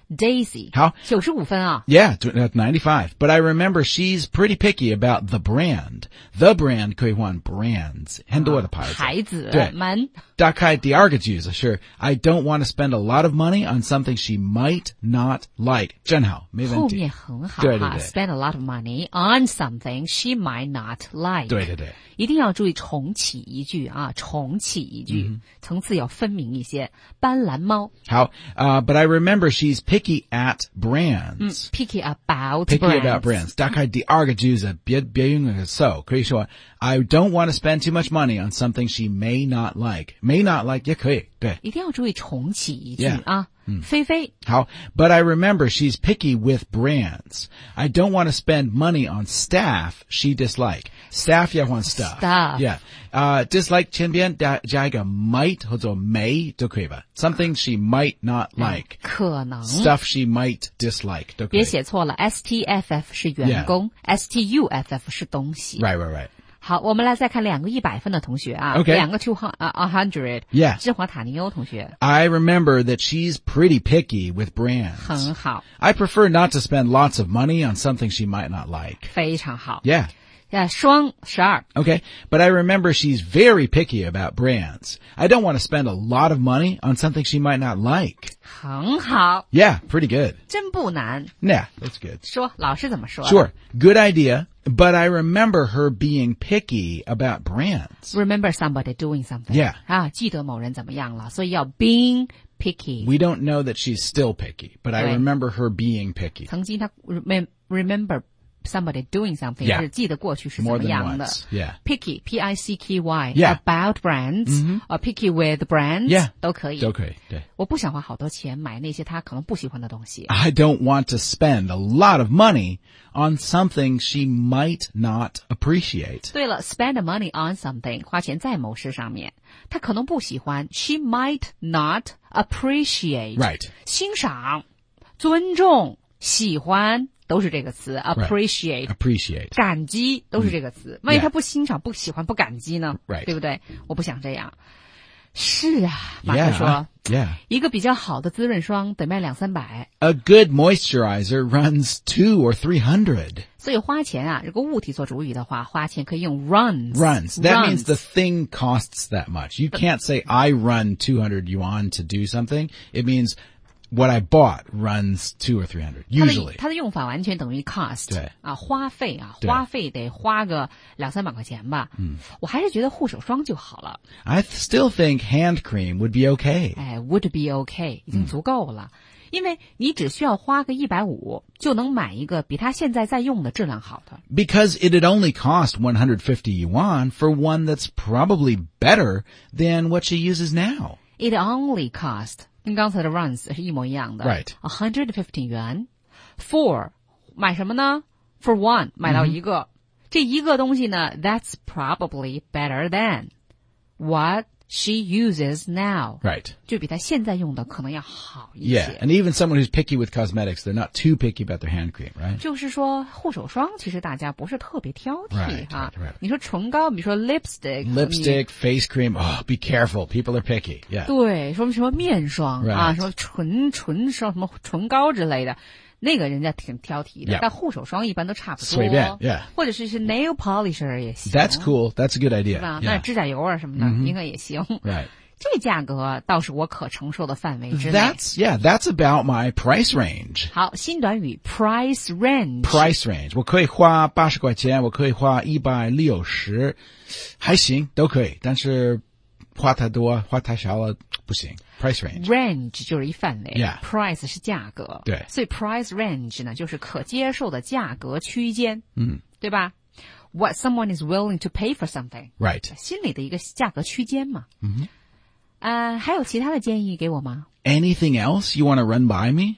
Daisy 好 ，95分啊。 Yeah, 95. But I remember she's pretty picky about the brand. The brand 可以换 brands. 很多的牌子。 牌子对们。 大概第二个句子是 I don't want to spend a lot of money on something she might not like. 真好，没问题。 后面很好对 spend a lot of money on something she might not like. 对。 一定要注意重启一句啊，重启一句，层次要分明一些。斑斓猫。 好，but I remember she's picky at brands. Picky about Picky about brands. 大概第二个句子别用那个 so 可以说 I don't want to spend too much money on something she may not like. May not like 也可以，对。 一定要注意重启一句 Yeah. 啊。菲菲。 好 but I remember she's picky with brands. I don't want to spend money on staff she dislike. Staff 要换 stuff. Stuff. Yeah. Dislike 前边加一个 might 或者 may 都可以吧。Something she might not like. 可能。 Stuff she might dislike 都可以。 别写错了 STFF 是员工 STUFF 是东西。 Right. 好，我们来再看2个100分的同学啊。 Okay. 2个100。 Yeah. 芝华塔尼欧同学。 I remember that she's pretty picky with brands. 很好。 I prefer not to spend lots of money on something she might not like. 非常好。 Yeah. 双12。 Okay, but I remember she's very picky about brands. I don't want to spend a lot of money on something she might not like. 很好。 Yeah, pretty good. 真不难。 Yeah, that's good. 说，老师怎么说？ Sure, good idea, but I remember her being picky about brands. Remember somebody doing something. Yeah. 啊，记得某人怎么样了，所以要 being picky. We don't know that she's still picky, but I 对。 remember her being picky. 曾经他 remember somebody doing something 是记得过去是怎 More 么 than 样的。 once. Yeah. Picky, P-I-C-K-Y. Yeah. About brands. Or picky with brands. Yeah. 都可以。 都可以，对。 我不想花好多钱买那些他可能不喜欢的东西。 I don't want to spend a lot of money on something she might not appreciate. 对了 spend money on something 花钱在某事上面，他可能不喜欢 she might not appreciate. Right. 欣赏、尊重、喜欢都是这个词 appreciate. Appreciate. 感激都是这个词，万一他不欣赏、不喜欢、不感激呢？ Right. 对不对？我不想这样。是啊，马克说 Yeah. 一个比较好的滋润霜得卖200-300。 A good moisturizer runs 200 or 300. 所以花钱啊，如果物体做主语的话，花钱可以用 runs. That means the thing costs that much. You can't say I run 200 yuan to do something. It means what I bought runs 200 or 300. Usually. 它的用法完全等于 cost. 对啊，花费啊， 对花费得花个200-300块钱吧。我还是觉得护手霜就好了。 I still think hand cream would be okay. 哎 ，would be okay 已经足够了。因为你只需要花个150就能买一个比他现在在用的质量好的。 Because it'd only cost 150 yuan for one that's probably better than what she uses now. It only cost 跟刚才的 runs 是一模一样的。 Right. 150元 for 买什么呢 ？For one 买到一个，这一个东西呢 ，that's probably better than what she uses now. Right. 就比她现在用的可能要好一 Yeah. 些。 And even someone who's picky with cosmetics, they're not too picky about their hand cream, right? 就是说，护手霜其实大家不是特别挑剔 Right, 哈。 right. 你说唇膏，比如说 Lipstick, face cream. Oh, be careful. People are picky. Yeah. 对，什么面霜 Right. 啊，什么唇霜、什么唇膏之类的，那个人家挺挑剔的。 Yeah. 但护手霜一般都差不多， 随便 yeah. 或者是 nail polisher 也行。 That's cool. That's a good 是 idea. 吧？那 Yeah. 指甲油啊什么的，应该也行。 Right. 这价格倒是我可承受的范围之内。 That's about my price range. 好，新短语 price range。 Price range. 我可以花80块钱，我可以花160，还行，都可以。但是花太多，花太少了，不行。Price range. range 就是一范围 Yeah. price 是价格， 对所以 price range 呢就是可接受的价格区间，对吧 ？What someone is willing to pay for something， Right. 心里的一个价格区间嘛。还有其他的建议给我吗 Anything else you want to run by me?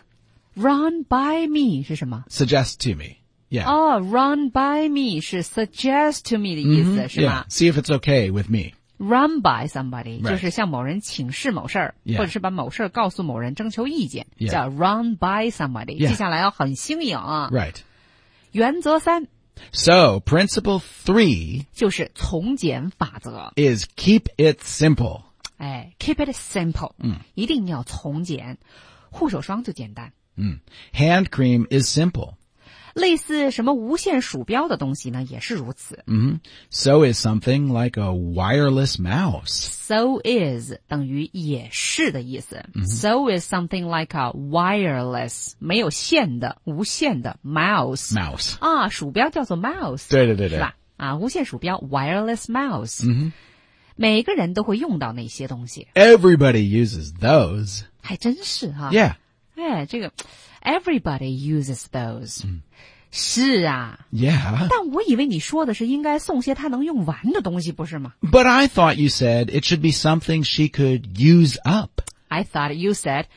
？Run by me 是什么？ Suggest to me. Yeah. 哦、run by me 是 suggest to me 的意思、是 Yeah. 吗 See if it's okay with me. ？Run by somebody、 Right. 就是向某人请示某事儿 Yeah. 或者是把某事儿告诉某人征求意见 Yeah. 叫 run by somebody、 Yeah. 接下来要很新颖啊。 Right. 原则3 So, principle 3 就是从简法则， is keep it simple. 哎 ，keep it simple，一定要从简。 护手霜就简单。 Hand cream is simple. 类似什么无线鼠标的东西呢，也是如此。 So is something like a wireless mouse. So is 等于也是的意思。So is something like a wireless 没有线的无线的 mouse. Mouse. 啊，鼠标叫做 mouse. 对对对对。 是吧？啊，无线鼠标 wireless mouse. 每个人都会用到那些东西。 Everybody uses those. 还真是哈。 Yeah. 哎，这个 everybody uses those. 是啊。 Yeah. 但我以为你说的是应该送些他能用完的东西，不是吗？ But I thought you said it should be something she could use up. I thought you said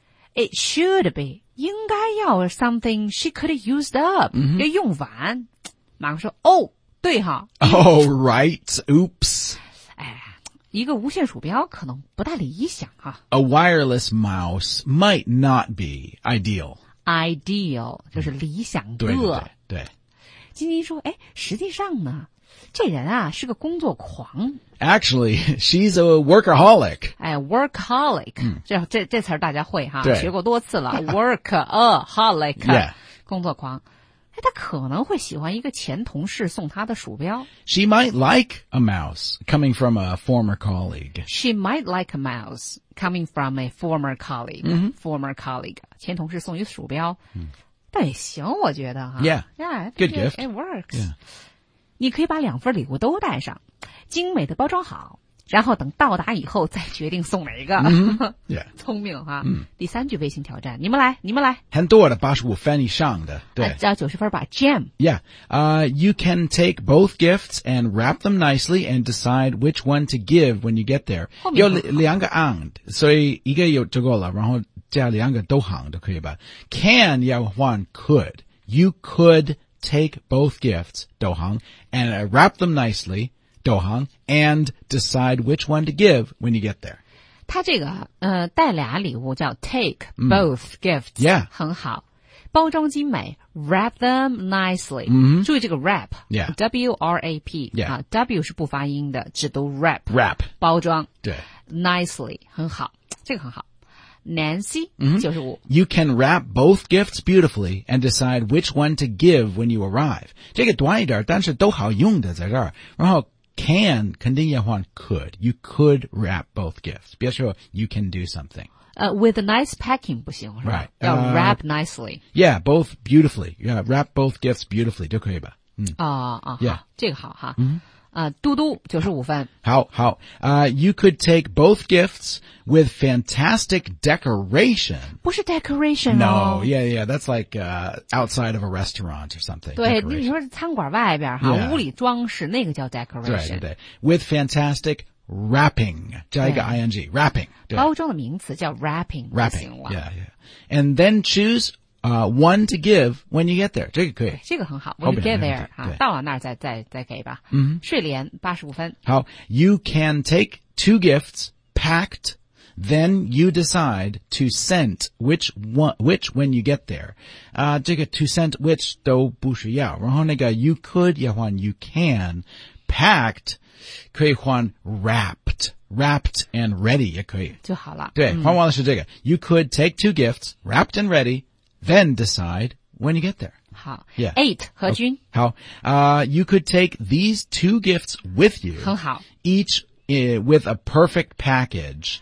it should be 应该要 something she could have used up 要用完。马克说哦，对哈。 Oh, right. Oops. 哎，一个无线鼠标可能不大理想哈。 A wireless mouse might not be ideal. Ideal 就是理想的。 对对对对。 金金说，哎，实际上呢，这人啊是个工作狂。 Actually, she's a workaholic. 哎 ，workaholic，这词儿大家会哈， 对学过多次了。workaholic， Yeah. 工作狂。哎，他可能会喜欢一个前同事送他的鼠标。 She might like a mouse coming from a former colleague. She might like a mouse coming from a former colleague. Former colleague， 前同事送一鼠标，倒也行，我觉得哈。 Yeah, good gift. It works. Yeah. 你可以把两份礼物都带上，精美的包装好，然后等到达以后再决定送哪一个。 Yeah. 聪明哈。第3句微信挑战，你们来。 很多的85分以上的，对。 要90分吧 ，Jam。 Yeah. You can take both gifts and wrap them nicely and decide which one to give when you get there. 有两个 and， 所以一个有就够了，然后加两个都行就可以吧。Can 要换 could. You could take both gifts 都行 and wrap them nicely 都行 and decide which one to give when you get there. 他这个带俩礼物叫 take both gifts， Yeah. 很好，包装精美 ，wrap them nicely，注意这个 wrap， Yeah. W-R-A-P， Yeah. 啊 ，W 是不发音的，只读 wrap， 包装， 对 ，nicely 很好，这个很好。Nancy 95， You can wrap both gifts beautifully and decide which one to give when you arrive. 这个短一点，但是都好用的在这儿。然后 can 肯定要换 could. You could wrap both gifts. 别说 you can do something. With a nice packing 不行是吧？ Right. 要 wrap nicely。 Yeah, both beautifully. Yeah, wrap both gifts beautifully 就可以吧。Yeah. 好，这个好哈。嘟嘟95分。 好。You could take both gifts with fantastic decoration. 不是 decoration No, 哦。 yeah, that's like outside of a restaurant or something. 对， Decoration. 你说餐馆外边哈， Yeah. 屋里装饰那个叫 decoration。 对 With fantastic wrapping 加一个 ing wrapping 对包装的名词叫 wrapping 就行 wrapping 了。 yeah. And then choose one to give when you get there. 这个可以。 这个很好。When you get there 哈， 对到了那儿再给吧。睡莲85分。 好 You can take 2 gifts packed. Then you decide to scent which when you get there. 这个 to scent which 都不需要。然后那个 you could 也换 you can. Packed 可以换 wrapped and ready 也可以。 就好了。 对，换完了是这个。You could take 2 gifts, wrapped and ready, then decide when you get there. 好。 Yeah. 8何君。 好you could take these 2 gifts with you. 很好。 Each with a perfect package.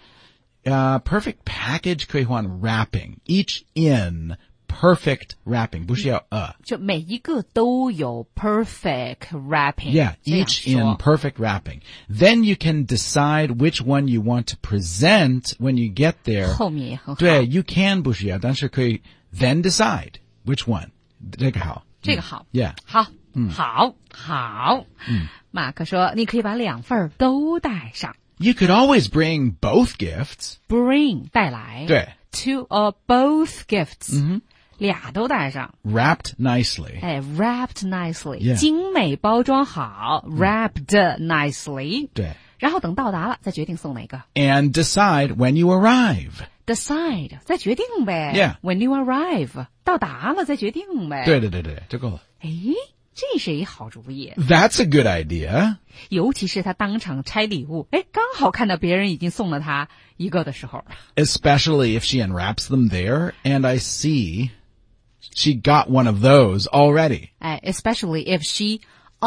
Perfect package 可以换 wrapping. Each in perfect wrapping. 不需要就每一个都有 perfect wrapping. Yeah, each in perfect wrapping. Then you can decide which one you want to present when you get there. 后面也很好。 对 you can 不需要，但是可以 then decide which one. 这个好。 这个好。 Yeah. 好。马克说你可以把2份都带上。 You could always bring both gifts. Bring 带来。 对。 Two or both gifts. 俩都带上。 Wrapped nicely. 哎 wrapped nicely. Yeah. 精美包装好。Wrapped nicely. 对。 然后等到达了再决定送哪个。 And decide when you arrive. Decide 再决定呗。 Yeah. When you arrive 到达了再决定呗。 对，就够了。 哎， 这是一好主意。 That's a good idea. 尤其是他当场拆礼物，刚好看到别人已经送了他一个的时候。 Especially if she unwraps them there and I see she got one of those already. Especially if she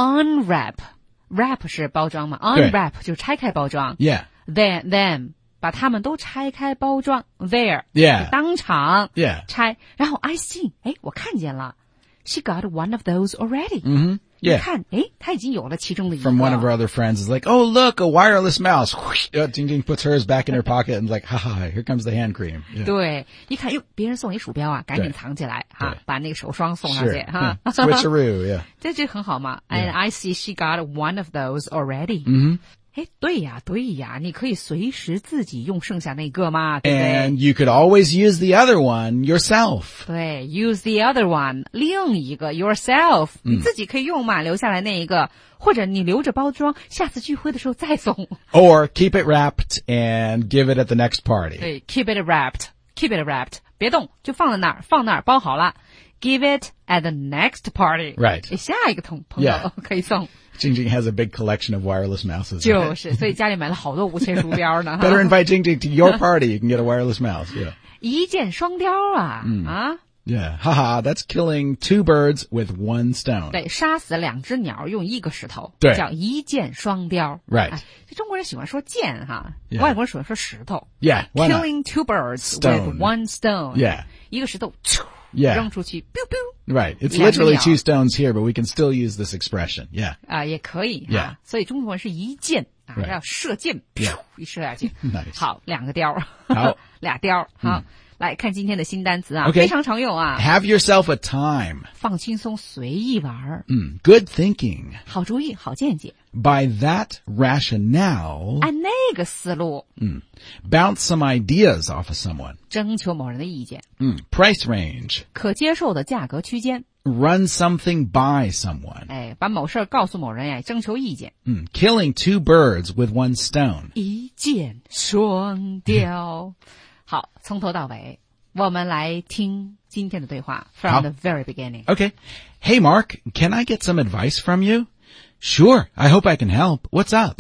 wrap 是包装嘛， unwrap 就是拆开包装。 Yeah. Then 把他们都拆开包装 there. Yeah. 当场 Yeah. 拆，然后 I see 我看见了 she got one of those already. Mm-hmm. Yeah. 你看她已经有了其中的一个。 From one of her other friends is like, oh, look, a wireless mouse. Whoosh, Jing Jing puts hers back in her pocket and is like, haha, here comes the hand cream. Yeah. 对，一看别人送你鼠标啊，赶紧藏起来哈，把那个手霜送上去哈。 Switcheroo, yeah. 这很好嘛。And I see she got one of those already. Mm-hmm. 对呀，你可以随时自己用剩下那个嘛，对不对？ And you could always use the other one yourself. 对 ，use the other one， 另一个 yourself， 你自己可以用嘛，留下来那一个，或者你留着包装，下次聚会的时候再送。 Or keep it wrapped and give it at the next party. 对 ，keep it wrapped，别动，就放在那儿，包好了。Give it at the next party. Right. 下一个朋友可以送。 Jing Jing has a big collection of wireless mouses. 就是，所以家里买了好多无线鼠标呢。 Better invite Jing Jing to your party. You can get a wireless mouse. Yeah. 一箭双雕啊， Yeah. Haha, that's killing two birds with one stone. 对，杀死2只鸟用一个石头， 对叫一箭双雕。 Right. 中国人喜欢说箭哈， Yeah. 外国人喜欢说石头。 Yeah, why not? Killing two birds Stone. with one stone. Yeah. 一个石头 Yeah. 扔出去 ，biu biu。 Right. It's 两只鸟。 literally two stones here, but we can still use this expression. Yeah. 也可以 Yeah. 所以中国人是一箭 Right. 要射箭 Yeah. 一射下去。 Nice. 好，2个雕， 好俩雕，好，来看今天的新单词啊， Okay. 非常常用啊， Have yourself a time. 放轻松，随意玩， Good thinking. 好主意，好见解， By that rationale, 按那个思路 bounce some ideas off of someone. 征求某人的意见， Price range. 可接受的价格区间， Run something by someone. 把某事儿告诉某人，征求意见， Killing two birds with one stone. 一箭双雕。好，从头到尾，我们来听今天的对话 from 好 the very beginning. Okay. Hey, Mark, can I get some advice from you? Sure. I hope I can help. What's up?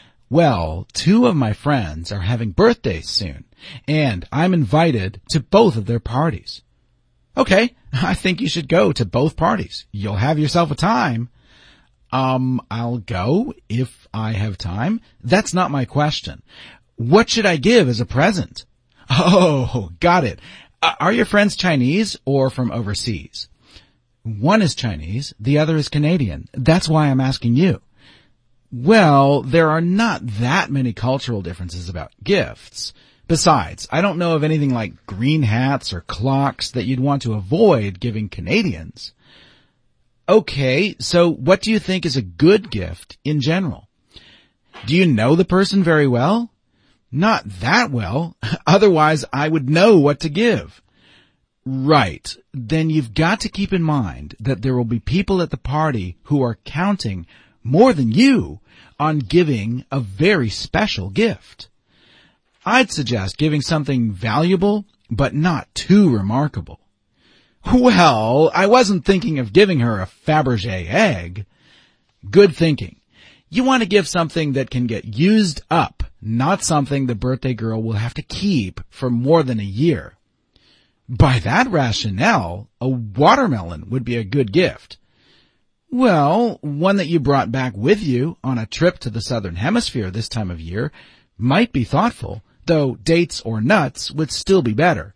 Well, two of my friends are having birthdays soon, and I'm invited to both of their parties. Okay. I think you should go to both parties. You'll have yourself a time. I'll go if I have time. That's not my question. What should I give as a present? Oh, got it. Are your friends Chinese or from overseas? One is Chinese, the other is Canadian. That's why I'm asking you. Well, there are not that many cultural differences about gifts. Besides, I don't know of anything like green hats or clocks that you'd want to avoid giving Canadians. Okay, so what do you think is a good gift in general? Do you know the person very well? Not that well. Otherwise, I would know what to give. Right. Then you've got to keep in mind that there will be people at the party who are counting more than you on giving a very special gift. I'd suggest giving something valuable, but not too remarkable. Well, I wasn't thinking of giving her a Fabergé egg. Good thinking. You want to give something that can get used up, not something the birthday girl will have to keep for more than a year. By that rationale, a watermelon would be a good gift. Well, one that you brought back with you on a trip to the Southern Hemisphere this time of year might be thoughtful, though dates or nuts would still be better.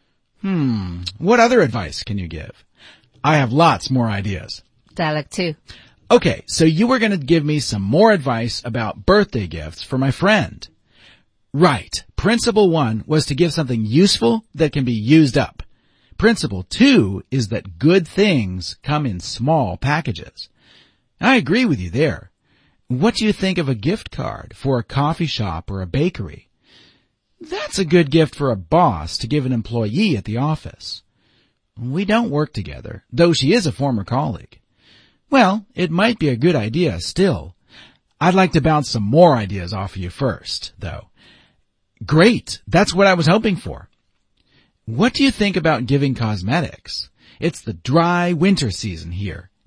What other advice can you give? I have lots more ideas. Dialect 2. Okay, so you were going to give me some more advice about birthday gifts for my friend. Right. Principle 1 was to give something useful that can be used up. Principle 2 is that good things come in small packages. I agree with you there. What do you think of a gift card for a coffee shop or a bakery? That's a good gift for a boss to give an employee at the office. We don't work together, though she is a former colleague. Well, it might be a good idea still. I'd like to bounce some more ideas off of you first, though. Great. That's what I was hoping for. What do you think about giving cosmetics? It's the dry winter season here,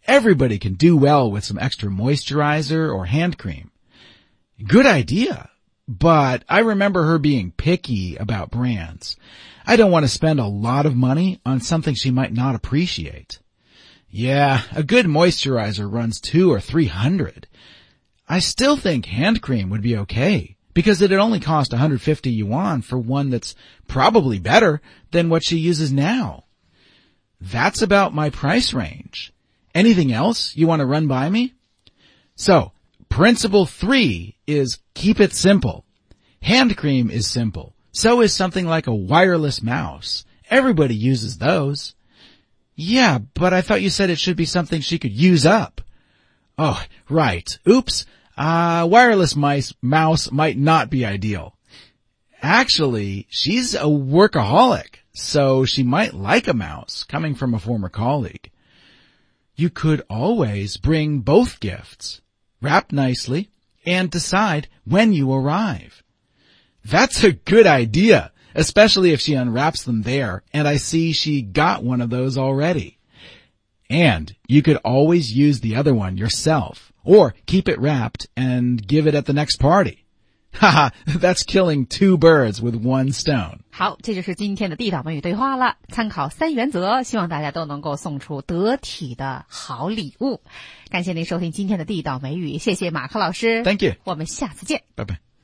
Everybody can do well with some extra moisturizer or hand cream. Good idea. But I remember her being picky about brands. I don't want to spend a lot of money on something she might not appreciate. Yeah, a good moisturizer runs $200 or $300. I still think hand cream would be okay, because it'd only cost 150 yuan for one that's probably better than what she uses now. That's about my price range. Anything else you want to run by me? So, principle 3 is keep it simple. Hand cream is simple. So is something like a wireless mouse. Everybody uses those. Yeah, but I thought you said it should be something she could use up. Oh, right. Oops. Wireless mouse might not be ideal. Actually, she's a workaholic, so she might like a mouse, coming from a former colleague. You could always bring both gifts, wrap nicely, and decide when you arrive. That's a good idea, especially if she unwraps them there, and I see she got one of those already. And you could always use the other one yourself, or keep it wrapped and give it at the next party. Haha, that's killing 2 birds with 1 stone. 好，这就是今天的地道美语对话了。参考3原则，希望大家都能够送出得体的好礼物。感谢您收听今天的地道美语，谢谢马克老师。 Thank you. 我们下次见。 拜拜。